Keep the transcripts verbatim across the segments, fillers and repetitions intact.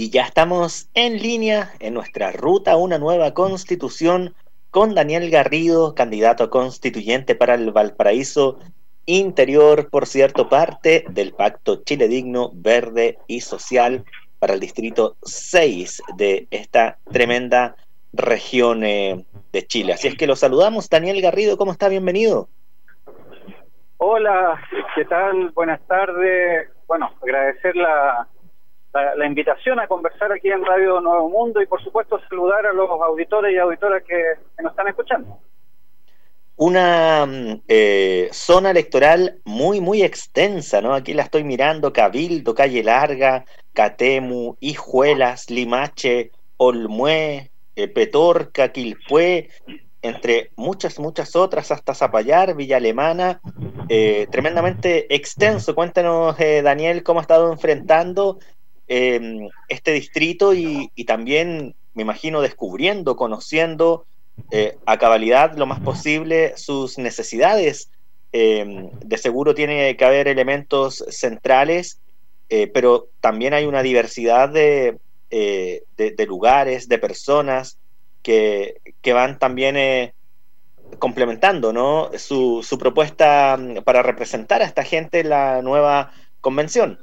Y ya estamos en línea en nuestra ruta a una nueva constitución con Daniel Garrido, candidato constituyente para el Valparaíso Interior, por cierto, parte del Pacto Chile Digno, Verde y Social para el Distrito seis de esta tremenda región eh, de Chile. Así es que lo saludamos. Daniel Garrido, ¿cómo está? Bienvenido. Hola, ¿qué tal? Buenas tardes. Bueno, agradecer la, la, la invitación a conversar aquí en Radio Nuevo Mundo y por supuesto saludar a los auditores y auditoras que, que nos están escuchando. Una eh, zona electoral muy, muy extensa, ¿no? Aquí la estoy mirando: Cabildo, Calle Larga, Catemu, Hijuelas, Limache, Olmué, eh, Petorca, Quilpué, entre muchas, muchas otras, hasta Zapallar, Villa Alemana, eh, tremendamente extenso. Cuéntanos, eh, Daniel, cómo ha estado enfrentando eh, este distrito y, y también, me imagino, descubriendo, conociendo eh, a cabalidad lo más posible sus necesidades. Eh, de seguro tiene que haber elementos centrales, eh, pero también hay una diversidad de, eh, de, de lugares, de personas que, que van también eh, complementando, ¿no?, su, su propuesta para representar a esta gente en la nueva convención.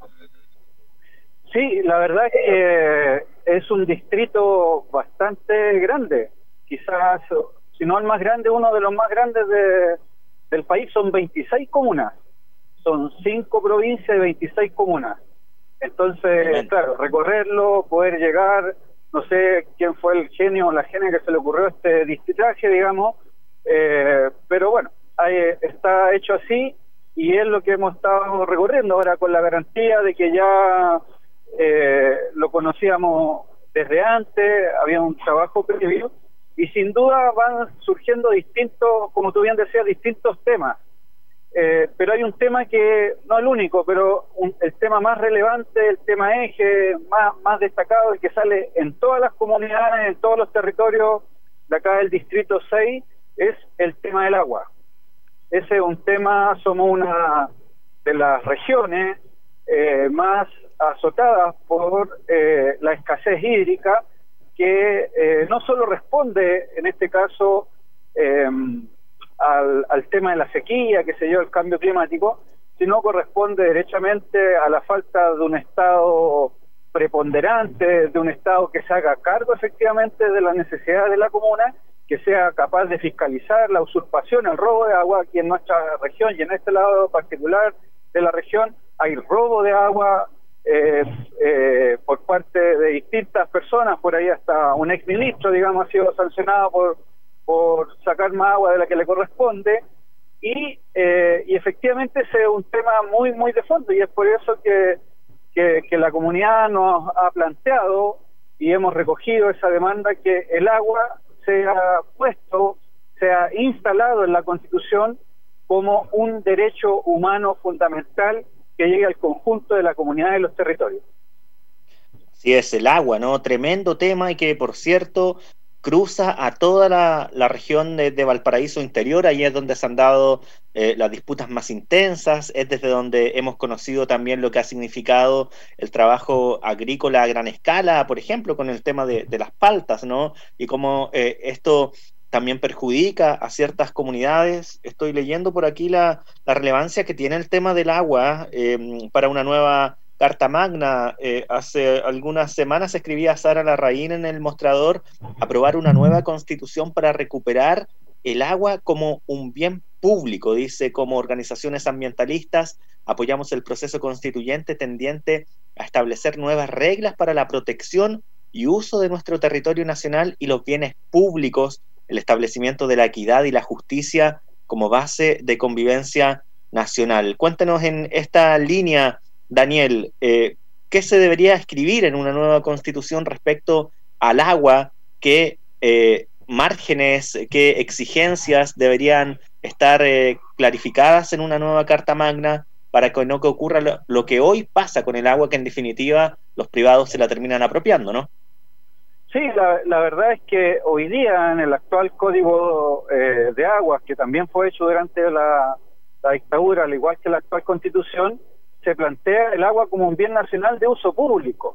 Sí, la verdad es que es un distrito bastante grande, quizás, si no el más grande, uno de los más grandes de, del país. Son veintiséis comunas, son cinco provincias y veintiséis comunas. Entonces, Bien. claro, recorrerlo, poder llegar, no sé quién fue el genio o la genia que se le ocurrió este distritaje, digamos, eh, pero bueno, ahí está hecho así y es lo que hemos estado recorriendo ahora, con la garantía de que ya eh, lo conocíamos desde antes, había un trabajo previo y sin duda van surgiendo distintos, como tú bien decías, distintos temas. Eh, pero hay un tema que, no el único, pero un, el tema más relevante, el tema eje, más, más destacado, el que sale en todas las comunidades, en todos los territorios de acá del Distrito seis, es el tema del agua. Ese es un tema, somos una de las regiones eh, más azotadas por eh, la escasez hídrica, que eh, no solo responde, en este caso, eh, Al, al tema de la sequía, que se lleva el cambio climático, sino corresponde derechamente a la falta de un Estado preponderante, de un Estado que se haga cargo efectivamente de las necesidades de la comuna, que sea capaz de fiscalizar la usurpación, el robo de agua. Aquí en nuestra región y en este lado particular de la región hay robo de agua eh, eh, por parte de distintas personas. Por ahí hasta un exministro, digamos, ha sido sancionado por por sacar más agua de la que le corresponde, y, eh, y efectivamente ese es un tema muy, muy de fondo, y es por eso que, que, que la comunidad nos ha planteado y hemos recogido esa demanda, que el agua sea puesto, sea instalado en la Constitución como un derecho humano fundamental que llegue al conjunto de la comunidad y los territorios. Sí, es el agua, ¿no? Tremendo tema, y que, por cierto, cruza a toda la, la región de, de Valparaíso Interior. Ahí es donde se han dado eh, las disputas más intensas, es desde donde hemos conocido también lo que ha significado el trabajo agrícola a gran escala, por ejemplo, con el tema de, de las paltas, ¿no? Y cómo eh, esto también perjudica a ciertas comunidades. Estoy leyendo por aquí la, la relevancia que tiene el tema del agua eh, para una nueva Carta Magna. Eh, hace algunas semanas escribía Sara Larraín en El Mostrador: aprobar una nueva constitución para recuperar el agua como un bien público. Dice: como organizaciones ambientalistas apoyamos el proceso constituyente tendiente a establecer nuevas reglas para la protección y uso de nuestro territorio nacional y los bienes públicos, el establecimiento de la equidad y la justicia como base de convivencia nacional. Cuéntanos en esta línea, Daniel, eh, ¿qué se debería escribir en una nueva constitución respecto al agua? ¿Qué eh, márgenes, qué exigencias deberían estar eh, clarificadas en una nueva Carta Magna para que no que ocurra lo, lo que hoy pasa con el agua, que en definitiva los privados se la terminan apropiando, ¿no? Sí, la, la verdad es que hoy día en el actual Código eh, de Aguas, que también fue hecho durante la, la dictadura, al igual que la actual Constitución, se plantea el agua como un bien nacional de uso público.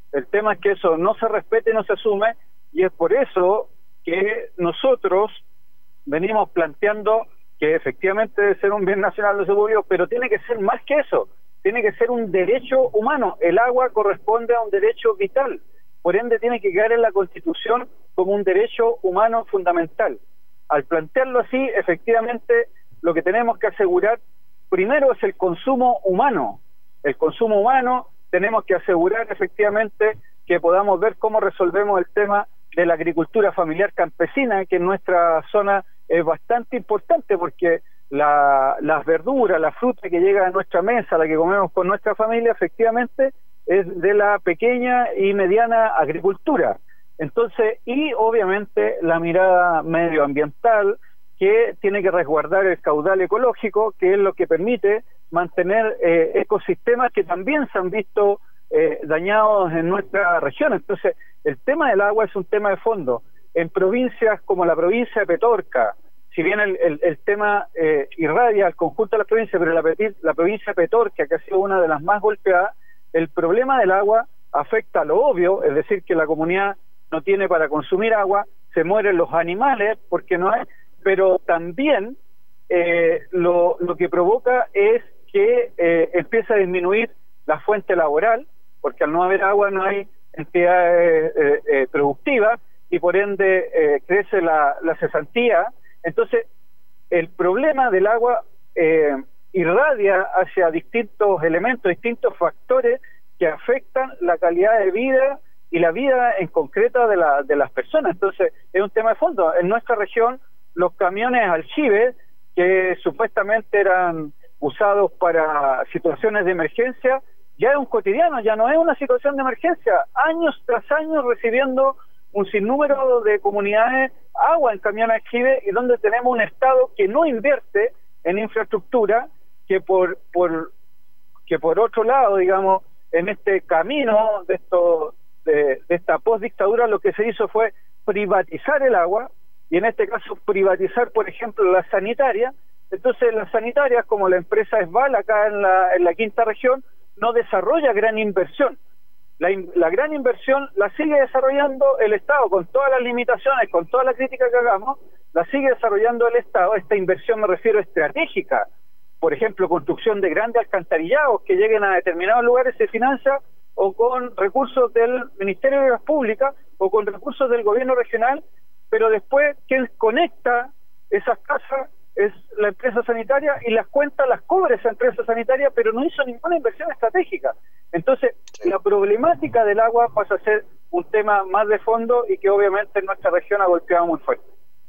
El tema es que eso no se respete y no se asume, y es por eso que nosotros venimos planteando que efectivamente debe ser un bien nacional de suburbio, pero tiene que ser más que eso, tiene que ser un derecho humano. El agua corresponde a un derecho vital, por ende tiene que quedar en la Constitución como un derecho humano fundamental. Al plantearlo así, efectivamente, lo que tenemos que asegurar primero es el consumo humano. El consumo humano, tenemos que asegurar efectivamente que podamos ver cómo resolvemos el tema de la agricultura familiar campesina, que en nuestra zona es bastante importante, porque la, las verduras, la fruta que llega a nuestra mesa, la que comemos con nuestra familia, efectivamente es de la pequeña y mediana agricultura. Entonces, y obviamente la mirada medioambiental, que tiene que resguardar el caudal ecológico, que es lo que permite mantener eh, ecosistemas que también se han visto eh, dañados en nuestra región. Entonces, el tema del agua es un tema de fondo. En provincias como la provincia de Petorca, si bien el, el, el tema eh, irradia al conjunto de las provincias, pero la, la provincia de Petorca, que ha sido una de las más golpeadas, el problema del agua afecta a lo obvio, es decir, que la comunidad no tiene para consumir agua, se mueren los animales porque no hay, pero también eh, lo, lo que provoca es que eh, empieza a disminuir la fuente laboral, porque al no haber agua no hay entidades eh, eh, productivas y por ende eh, crece la, la cesantía. Entonces, el problema del agua eh, irradia hacia distintos elementos, distintos factores que afectan la calidad de vida y la vida en concreta de, la, de las personas. Entonces, es un tema de fondo. En nuestra región, los camiones aljibe, que supuestamente eran usados para situaciones de emergencia, ya es un cotidiano, ya no es una situación de emergencia. Años tras años recibiendo un sinnúmero de comunidades agua en camiones aljibe, y donde tenemos un Estado que no invierte en infraestructura, que por, por, que por otro lado, digamos, en este camino de esto De, de esta postdictadura, lo que se hizo fue privatizar el agua, y en este caso privatizar, por ejemplo, la sanitaria. Entonces las sanitarias, como la empresa Esval acá en la, en la quinta región, no desarrolla gran inversión. La, la gran inversión la sigue desarrollando el Estado, con todas las limitaciones, con toda la crítica que hagamos, la sigue desarrollando el Estado. Esta inversión me refiero estratégica, por ejemplo, construcción de grandes alcantarillados que lleguen a determinados lugares, se financia o con recursos del Ministerio de Obras Públicas o con recursos del gobierno regional, pero después quien conecta esas casas es la empresa sanitaria, y las cuentas las cobra esa empresa sanitaria, pero no hizo ninguna inversión estratégica. Entonces, la problemática del agua pasa a ser un tema más de fondo, y que obviamente en nuestra región ha golpeado muy fuerte.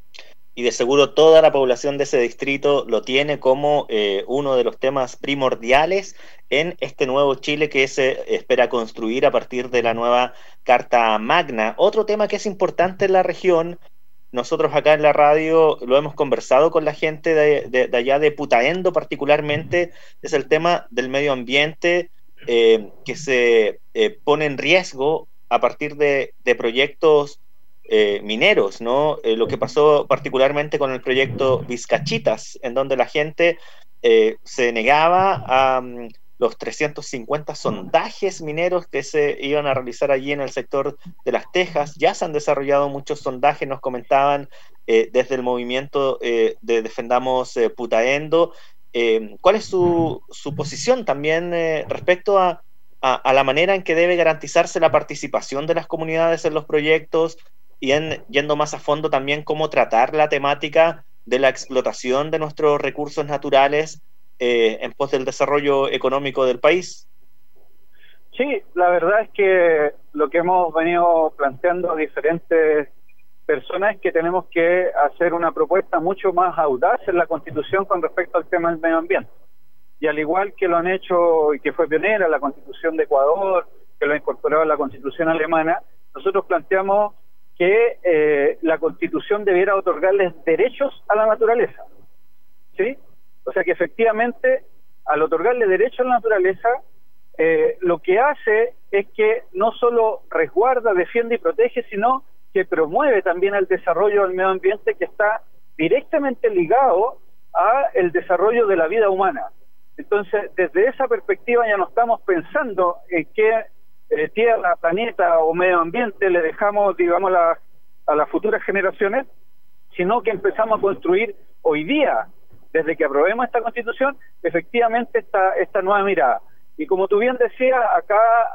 Y de seguro toda la población de ese distrito lo tiene como eh, uno de los temas primordiales en este nuevo Chile que se espera construir a partir de la nueva Carta Magna. Otro tema que es importante en la región, nosotros acá en la radio lo hemos conversado con la gente de, de, de allá de Putaendo particularmente, es el tema del medio ambiente eh, que se eh, pone en riesgo a partir de, de proyectos Eh, mineros, ¿no? Eh, lo que pasó particularmente con el proyecto Vizcachitas, en donde la gente eh, se negaba a um, los trescientos cincuenta sondajes mineros que se iban a realizar allí en el sector de Las Tejas. Ya se han desarrollado muchos sondajes, nos comentaban eh, desde el movimiento eh, de Defendamos eh, Putaendo. Eh, ¿Cuál es su, su posición también eh, respecto a, a, a la manera en que debe garantizarse la participación de las comunidades en los proyectos? Y en, yendo más a fondo también cómo tratar la temática de la explotación de nuestros recursos naturales eh, en pos del desarrollo económico del país. Sí, la verdad es que lo que hemos venido planteando a diferentes personas es que tenemos que hacer una propuesta mucho más audaz en la Constitución con respecto al tema del medio ambiente. Y al igual que lo han hecho y que fue pionera la Constitución de Ecuador, que lo ha incorporado a la Constitución alemana, nosotros planteamos que eh, la Constitución debiera otorgarles derechos a la naturaleza, ¿sí? O sea que efectivamente, al otorgarle derechos a la naturaleza, eh, lo que hace es que no solo resguarda, defiende y protege, sino que promueve también el desarrollo del medio ambiente, que está directamente ligado a el desarrollo de la vida humana. Entonces, desde esa perspectiva ya no estamos pensando en qué eh, tierra, planeta o medio ambiente le dejamos, digamos, la, a las futuras generaciones, sino que empezamos a construir hoy día, desde que aprobemos esta Constitución, efectivamente esta, esta nueva mirada. Y como tú bien decías, acá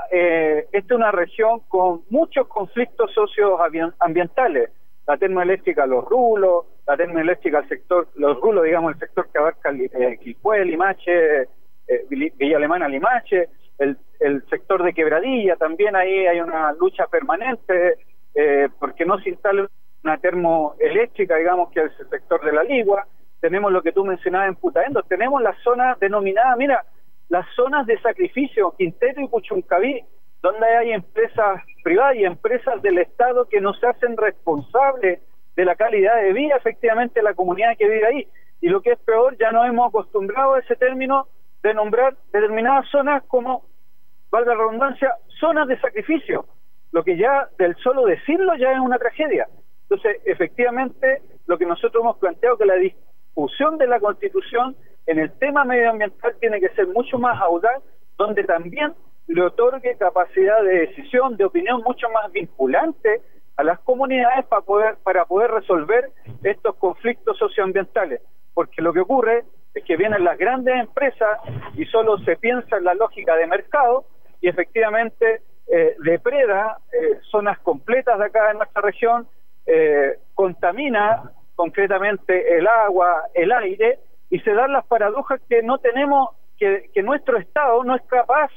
eh, esta es una región con muchos conflictos socioambientales. La termoeléctrica Los Rulos, la termoeléctrica el sector, Los Rulos, digamos, el sector que abarca eh, Quilpué, Limache, eh, Villa Alemana, Limache, el, el sector de Quebradilla, también ahí hay una lucha permanente, eh, porque no se instale una termoeléctrica, digamos, que es el sector de La Ligua. Tenemos lo que tú mencionabas en Putaendo, tenemos la zona denominada, mira, las zonas de sacrificio, Quintero y Puchuncaví, donde hay empresas privadas y empresas del Estado que no se hacen responsables de la calidad de vida, efectivamente, de la comunidad que vive ahí. Y lo que es peor, ya nos hemos acostumbrado a ese término de nombrar determinadas zonas como, valga la redundancia, zonas de sacrificio, lo que ya del solo decirlo ya es una tragedia. Entonces, efectivamente, lo que nosotros hemos planteado, que la discusión de la Constitución en el tema medioambiental tiene que ser mucho más audaz, donde también le otorgue capacidad de decisión, de opinión mucho más vinculante a las comunidades para poder, para poder resolver estos conflictos socioambientales. Porque lo que ocurre es que vienen las grandes empresas y solo se piensa en la lógica de mercado y efectivamente eh, depreda eh, zonas completas de acá en nuestra región, eh, contamina concretamente el agua, el aire, y se dan las paradojas que no tenemos, que, que nuestro Estado no es capaz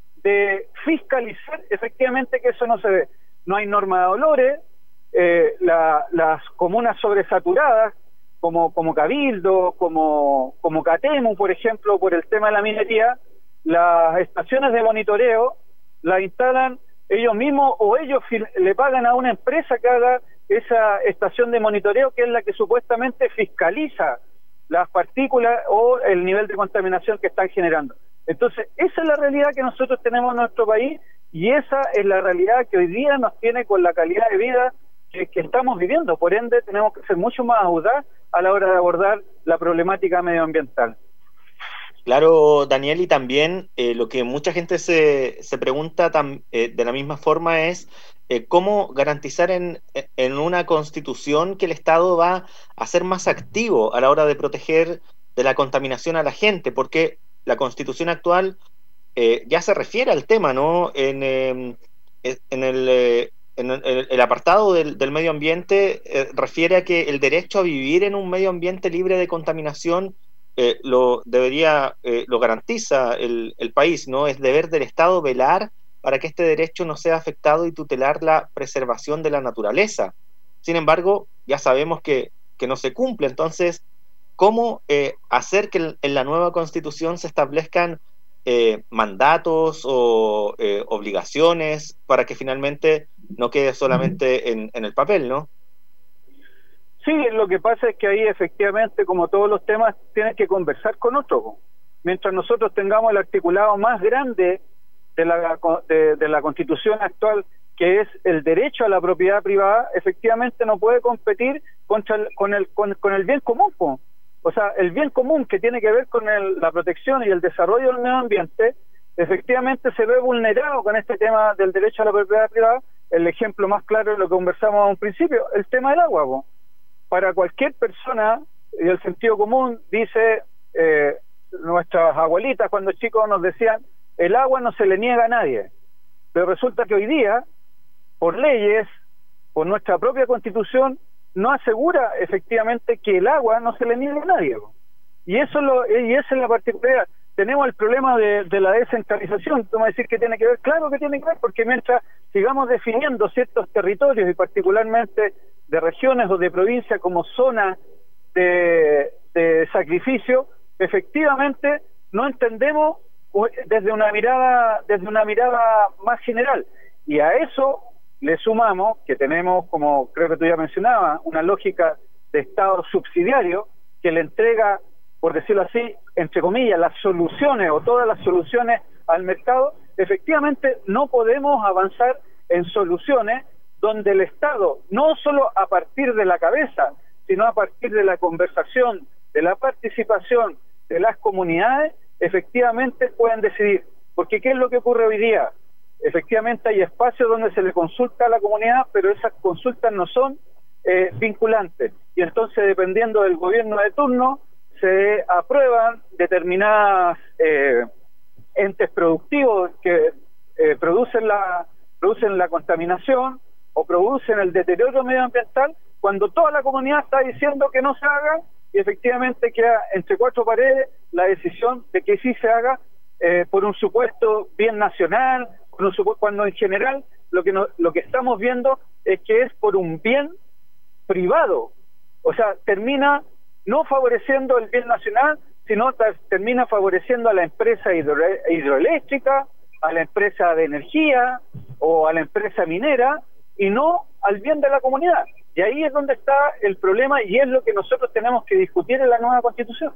de fiscalizar efectivamente que eso no se ve. No hay norma de dolores, eh, la, las comunas sobresaturadas, como, como Cabildo, como, como Catemu, por ejemplo, por el tema de la minería, las estaciones de monitoreo las instalan ellos mismos o ellos le pagan a una empresa que haga esa estación de monitoreo, que es la que supuestamente fiscaliza las partículas o el nivel de contaminación que están generando. Entonces, esa es la realidad que nosotros tenemos en nuestro país y esa es la realidad que hoy día nos tiene con la calidad de vida que, que estamos viviendo. Por ende, tenemos que ser mucho más audaz a la hora de abordar la problemática medioambiental. Claro, Daniel, y también eh, lo que mucha gente se, se pregunta tam, eh, de la misma forma es eh, cómo garantizar en, en una constitución que el Estado va a ser más activo a la hora de proteger de la contaminación a la gente, porque la constitución actual eh, ya se refiere al tema, ¿no? En, eh, en, el, eh, en el, el apartado del, del medio ambiente eh, refiere a que el derecho a vivir en un medio ambiente libre de contaminación Eh, lo debería, eh, lo garantiza el, el país, ¿no? Es deber del Estado velar para que este derecho no sea afectado y tutelar la preservación de la naturaleza. Sin embargo, ya sabemos que, que no se cumple. Entonces, ¿cómo eh, hacer que en la nueva Constitución se establezcan eh, mandatos o eh, obligaciones para que finalmente no quede solamente en, en el papel, ¿no? Sí, lo que pasa es que ahí efectivamente, como todos los temas, tienes que conversar con otros. Mientras nosotros tengamos el articulado más grande de la, de, de la Constitución actual, que es el derecho a la propiedad privada, efectivamente no puede competir contra el, con, el, con, con el bien común. Po. O sea, el bien común que tiene que ver con el, la protección y el desarrollo del medio ambiente, efectivamente se ve vulnerado con este tema del derecho a la propiedad privada. El ejemplo más claro es lo que conversamos a un principio, el tema del agua. Po. Para cualquier persona, y el sentido común dice, eh, nuestras abuelitas cuando chicos nos decían, el agua no se le niega a nadie, pero resulta que hoy día, por leyes, por nuestra propia Constitución, no asegura efectivamente que el agua no se le niegue a nadie, y eso lo, y esa es la particularidad. Tenemos el problema de, de la descentralización. Tú me vas a decir que tiene que ver, claro que tiene que ver, porque mientras sigamos definiendo ciertos territorios y particularmente de regiones o de provincias como zonas de, de sacrificio, efectivamente no entendemos desde una mirada desde una mirada más general, y a eso le sumamos que tenemos, como creo que tú ya mencionabas, una lógica de Estado subsidiario que le entrega, por decirlo así, entre comillas, las soluciones o todas las soluciones al mercado. Efectivamente no podemos avanzar en soluciones donde el Estado, no solo a partir de la cabeza, sino a partir de la conversación, de la participación de las comunidades, efectivamente pueden decidir. Porque ¿qué es lo que ocurre hoy día? efectivamente hay espacios donde se le consulta a la comunidad, pero esas consultas no son eh, vinculantes, y entonces dependiendo del gobierno de turno se aprueban determinadas eh, entes productivos que eh, producen la producen la contaminación o producen el deterioro medioambiental, cuando toda la comunidad está diciendo que no se haga, y efectivamente queda entre cuatro paredes la decisión de que sí se haga eh, por un supuesto bien nacional, por un supuesto, cuando en general lo que no, lo que estamos viendo es que es por un bien privado, o sea, termina no favoreciendo el bien nacional, sino termina favoreciendo a la empresa hidro, hidroeléctrica, a la empresa de energía o a la empresa minera, y no al bien de la comunidad. Y ahí es donde está el problema, y es lo que nosotros tenemos que discutir en la nueva Constitución.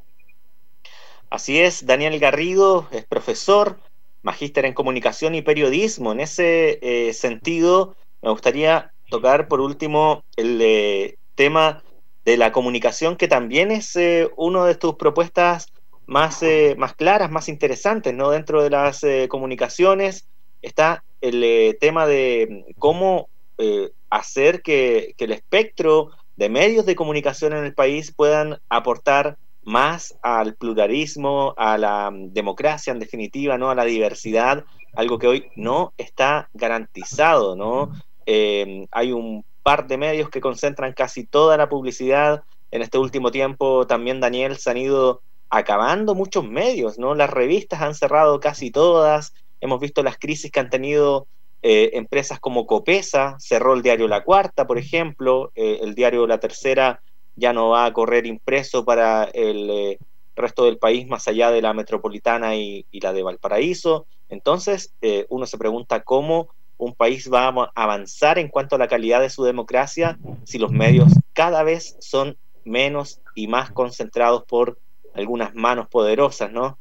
Así es, Daniel Garrido es profesor, magíster en comunicación y periodismo. En ese eh, sentido, me gustaría tocar por último el eh, tema de la comunicación, que también es eh, una de tus propuestas más, eh, más claras, más interesantes, ¿no? Dentro de las eh, comunicaciones está el eh, tema de cómo eh, hacer que, que el espectro de medios de comunicación en el país puedan aportar más al pluralismo, a la democracia en definitiva, ¿no? A la diversidad, algo que hoy no está garantizado, ¿no? Eh, hay un par de medios que concentran casi toda la publicidad. En este último tiempo también, Daniel, se han ido acabando muchos medios, ¿no? Las revistas han cerrado casi todas, hemos visto las crisis que han tenido eh, empresas como Copesa, cerró el diario La Cuarta, por ejemplo, eh, el diario La Tercera ya no va a correr impreso para el eh, resto del país más allá de la metropolitana y, y la de Valparaíso. Entonces eh, uno se pregunta cómo un país va a avanzar en cuanto a la calidad de su democracia si los medios cada vez son menos y más concentrados por algunas manos poderosas, ¿no?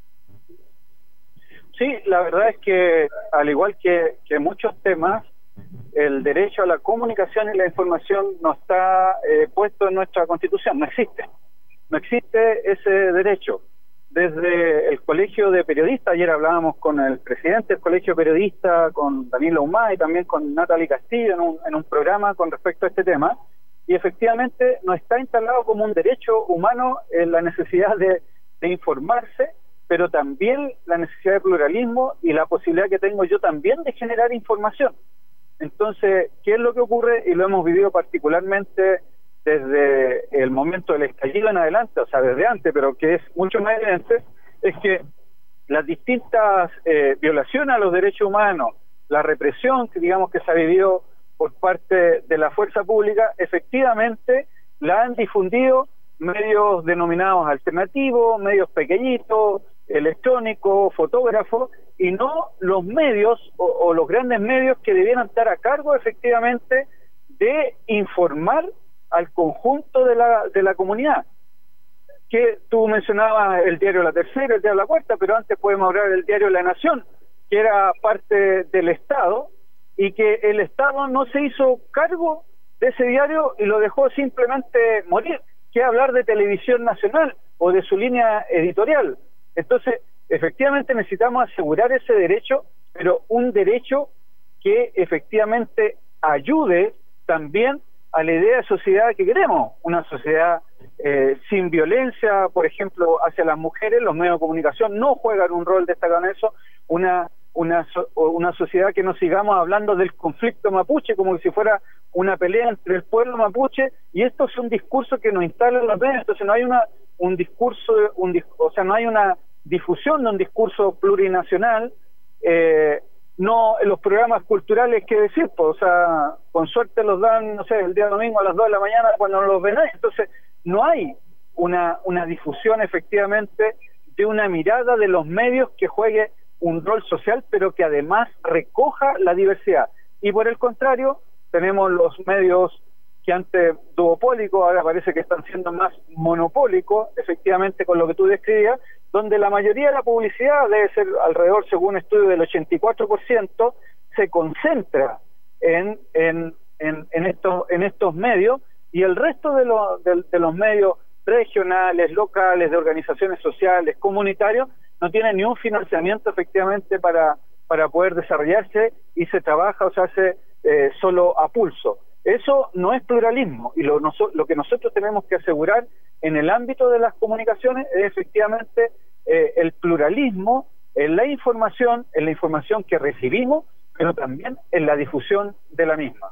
Sí, la verdad es que al igual que, que muchos temas, el derecho a la comunicación y la información no está eh, puesto en nuestra Constitución, no existe. No existe ese derecho. Desde el Colegio de Periodistas, ayer hablábamos con el presidente del Colegio de Periodistas, con Danilo Humá y también con Natalie Castillo en un, en un programa con respecto a este tema, y efectivamente no está instalado como un derecho humano en la necesidad de, de informarse, pero también la necesidad de pluralismo y la posibilidad que tengo yo también de generar información. Entonces, ¿qué es lo que ocurre? Y lo hemos vivido particularmente desde el momento del estallido en adelante, o sea, desde antes, pero que es mucho más evidente, es que las distintas eh, violaciones a los derechos humanos, la represión que digamos que se ha vivido por parte de la fuerza pública, efectivamente la han difundido medios denominados alternativos, medios pequeñitos, electrónicos, fotógrafos, y no los medios o, o los grandes medios que debieran estar a cargo efectivamente de informar al conjunto de la, de la comunidad. Que tú mencionabas el diario La Tercera, el diario La Cuarta, pero antes podemos hablar del diario La Nación, que era parte del Estado, y que el Estado no se hizo cargo de ese diario y lo dejó simplemente morir. Que hablar de Televisión Nacional o de su línea editorial. Entonces, efectivamente necesitamos asegurar ese derecho, pero un derecho que efectivamente ayude también a la idea de sociedad que queremos, una sociedad eh, sin violencia, por ejemplo, hacia las mujeres. Los medios de comunicación no juegan un rol destacado en eso, una una una sociedad que no sigamos hablando del conflicto mapuche como si fuera una pelea entre el pueblo mapuche, y esto es un discurso que nos instala en los medios. Entonces no hay una un discurso, un o sea, no hay una difusión de un discurso plurinacional. eh, No, los programas culturales, qué decir, pues, o sea, con suerte los dan, no sé, el día domingo a las dos de la mañana cuando no los ven ahí. Entonces, no hay una, una difusión efectivamente de una mirada de los medios que juegue un rol social, pero que además recoja la diversidad. Y por el contrario, tenemos los medios que antes duopólicos, ahora parece que están siendo más monopólicos, efectivamente con lo que tú describías, donde la mayoría de la publicidad, debe ser alrededor, según un estudio, del ochenta y cuatro por ciento, se concentra en, en, en, en, estos, en estos medios, y el resto de, lo, de, de los medios regionales, locales, de organizaciones sociales, comunitarios, no tienen ni un financiamiento efectivamente para, para poder desarrollarse y se trabaja o se hace eh, solo a pulso. Eso no es pluralismo, y lo, noso lo que nosotros tenemos que asegurar en el ámbito de las comunicaciones es efectivamente eh, el pluralismo en la información, en la información que recibimos, pero también en la difusión de la misma.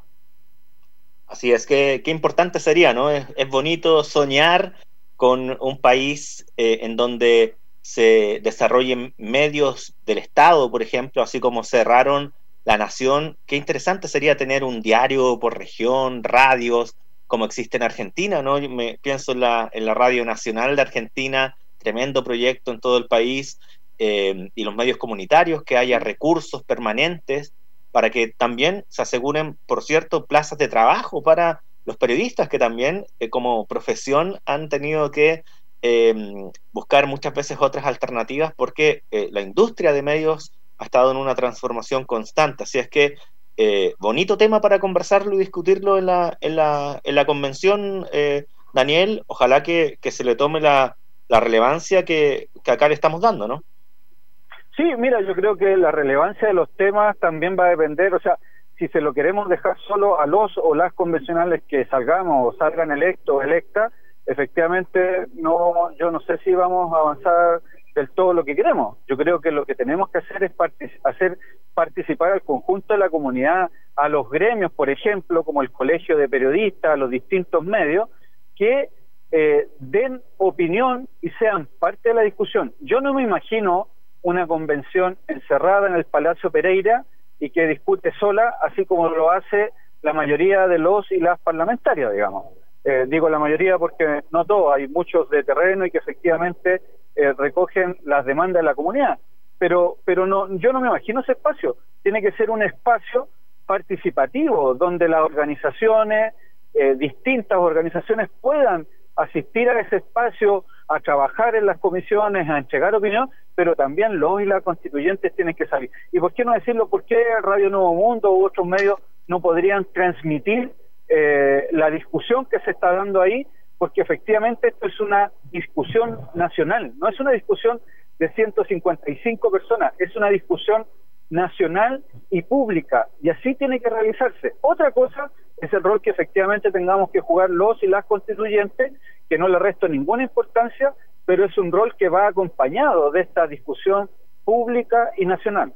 Así es, que qué importante sería, ¿no? Es, es bonito soñar con un país eh, en donde se desarrollen medios del Estado, por ejemplo, así como cerraron La Nación. Qué interesante sería tener un diario por región, radios, como existe en Argentina, ¿no? Yo me pienso en la, en la Radio Nacional de Argentina, tremendo proyecto en todo el país, eh, y los medios comunitarios, que haya recursos permanentes para que también se aseguren, por cierto, plazas de trabajo para los periodistas, que también eh, como profesión han tenido que eh, buscar muchas veces otras alternativas, porque eh, la industria de medios ha estado en una transformación constante. Así es que eh, bonito tema para conversarlo y discutirlo en la, en la, en la convención, eh, Daniel. Ojalá que, que se le tome la, la relevancia que, que acá le estamos dando, ¿no? Sí, mira, yo creo que la relevancia de los temas también va a depender, o sea, si se lo queremos dejar solo a los o las convencionales que salgamos o salgan electos o electas, efectivamente no, yo no sé si vamos a avanzar del todo lo que queremos. Yo creo que lo que tenemos que hacer es partic hacer participar al conjunto de la comunidad, a los gremios, por ejemplo, como el Colegio de Periodistas, a los distintos medios, que eh, den opinión y sean parte de la discusión. Yo no me imagino una convención encerrada en el Palacio Pereira y que discute sola, así como lo hace la mayoría de los y las parlamentarias, digamos. Eh, digo la mayoría porque no todos, hay muchos de terreno y que efectivamente eh, recogen las demandas de la comunidad, pero pero no, yo no me imagino ese espacio. Tiene que ser un espacio participativo donde las organizaciones, eh, distintas organizaciones puedan asistir a ese espacio, a trabajar en las comisiones, a entregar opinión, pero también los y las constituyentes tienen que salir. ¿Y por qué no decirlo? ¿Por qué Radio Nuevo Mundo u otros medios no podrían transmitir eh, la discusión que se está dando ahí? Porque efectivamente esto es una discusión nacional, no es una discusión de ciento cincuenta y cinco personas, es una discusión nacional y pública, y así tiene que realizarse. Otra cosa es el rol que efectivamente tengamos que jugar los y las constituyentes, que no le resto ninguna importancia, pero es un rol que va acompañado de esta discusión pública y nacional.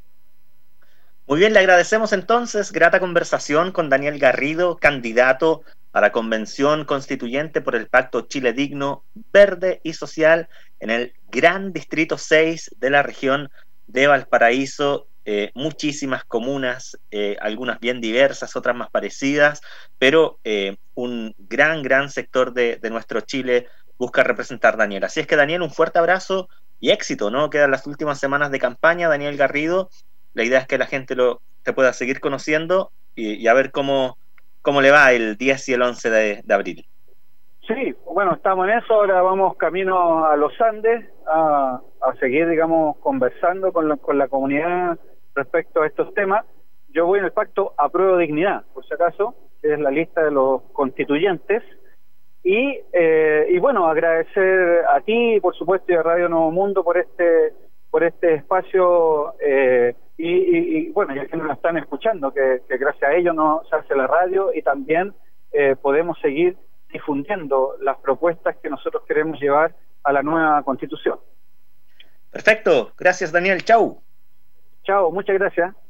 Muy bien, le agradecemos entonces, grata conversación con Daniel Garrido, candidato a la Convención Constituyente por el Pacto Chile Digno, Verde y Social en el Gran Distrito seis de la región de Valparaíso. Eh, muchísimas comunas, eh, algunas bien diversas, otras más parecidas, pero eh, un gran, gran sector de, de nuestro Chile busca representar Daniel. Así es que, Daniel, un fuerte abrazo y éxito, ¿no? Quedan las últimas semanas de campaña, Daniel Garrido. La idea es que la gente lo, te pueda seguir conociendo y, y a ver cómo, cómo le va el diez y el once de, de abril. Sí, bueno, estamos en eso, ahora vamos camino a los Andes a, a seguir, digamos, conversando con la, con la comunidad respecto a estos temas. Yo voy en el pacto Apruebo Dignidad, por si acaso, que es la lista de los constituyentes, y, eh, y bueno, agradecer a ti, por supuesto, y a Radio Nuevo Mundo por este por este espacio, eh, y, y, y bueno, ya que nos están escuchando, que, que gracias a ellos no se hace la radio y también eh, podemos seguir difundiendo las propuestas que nosotros queremos llevar a la nueva Constitución. Perfecto, gracias, Daniel, chau. Chao, muchas gracias.